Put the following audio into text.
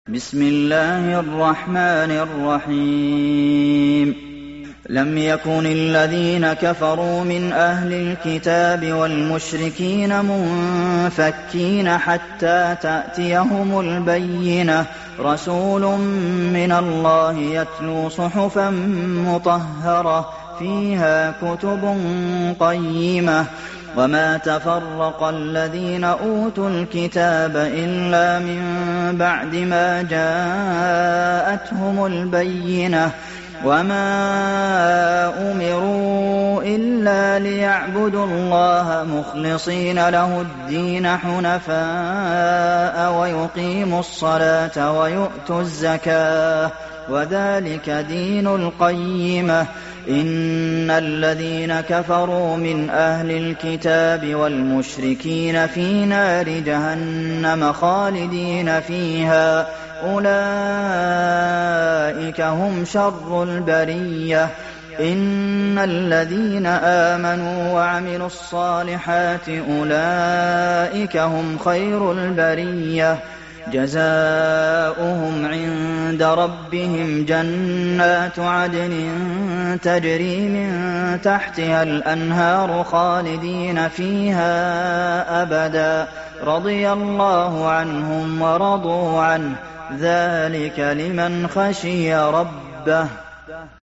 بسم الله الرحمن الرحيم لم يكن الذين كفروا من أهل الكتاب والمشركين منفكين حتى تأتيهم البينة رسول من الله يتلو صحفا مطهرة فيها كتب قيمة وما تفرق الذين أوتوا الكتاب إلا من بعد ما جاءتهم البينة وما أمروا إلا ليعبدوا الله مخلصين له الدين حنفاء ويقيموا الصلاة ويؤتوا الزكاة وذلك دين القيمة إن الذين كفروا من أهل الكتاب والمشركين في نار جهنم خالدين فيها أولئك هم شر البرية إن الذين آمنوا وعملوا الصالحات أولئك هم خير البرية جزاؤهم عند ربهم جنات عدن تجري من تحتها الأنهار خالدين فيها أبدا رضي الله عنهم ورضوا عنه ذلك لمن خشي ربه